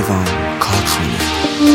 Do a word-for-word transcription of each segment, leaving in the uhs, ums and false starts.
کیوان کارخانه.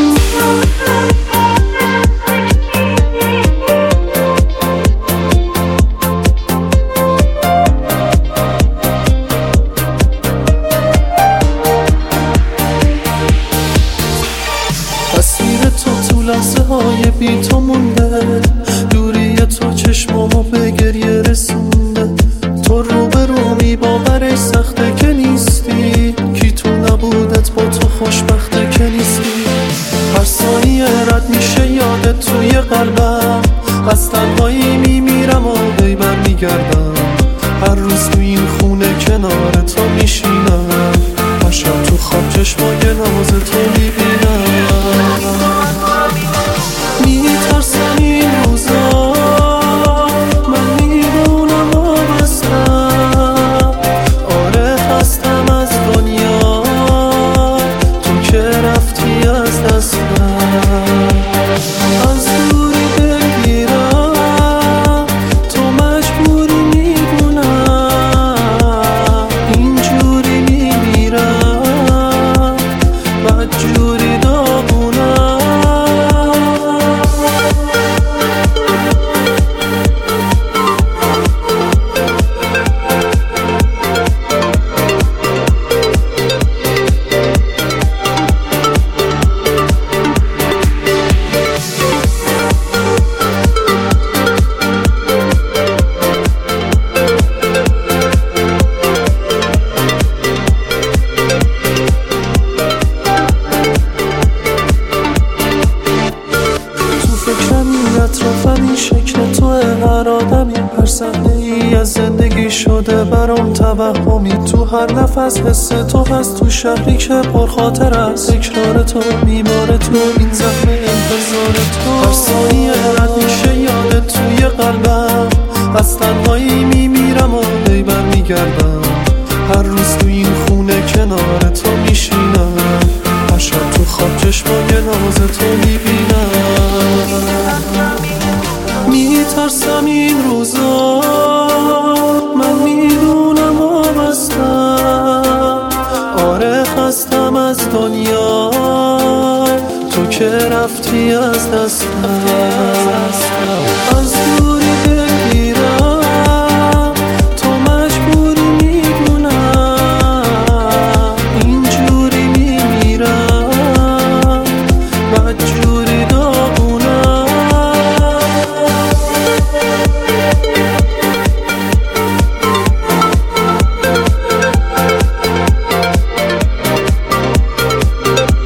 تصویر تو تو لحظه های بی تو مونده، دوری تو چشمامو به گریه رسونده. تو رو به رومی باورش سخته که نیستی، کی تو نبودت با تو خوشبخته که نیستی. هر ثانیه رد میشه یادت توی قلبم، از تنهایی میمیرم و بی بر میگردم. هر روز تو این خونه کنار تو میشینم، هر شب تو خواب چشمای ناز تو میبینم. میترسم این روزا، من میدونم وابستم. آره خستم از دنیا، تو که رفتی از دستم. از دوری بگیرم تو مجبوری میدونم، اینجوری میمیرم بدجوری داغونم. اطرافم این شکل توه، هر آدمی هر صحنه ای از زندگی شده برام توهمی. تو هر نفس حس تو هست، تو شهری که پرخاطر است. تکرار تو، بیمار تو، این زخم انتظار تو. هر ثانیه رد میشه یادت توی قلبم، از تنهایی میمیرم و بی بر میگردم. هر روز تو این خونه کنار تو میشینم، هر شب تو خواب چشمای ناز تو میبینم. میترسم این روزا، من میدونم وابستم. آره خستم از دنیا، تو که رفتی از دستم. از دوری بگیرم تو مجبوری میدونم، اینجوری میمیرم بدجوری داغونم.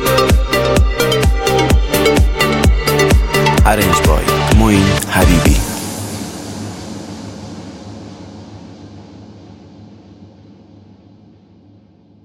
Arranged by Moin Habibi.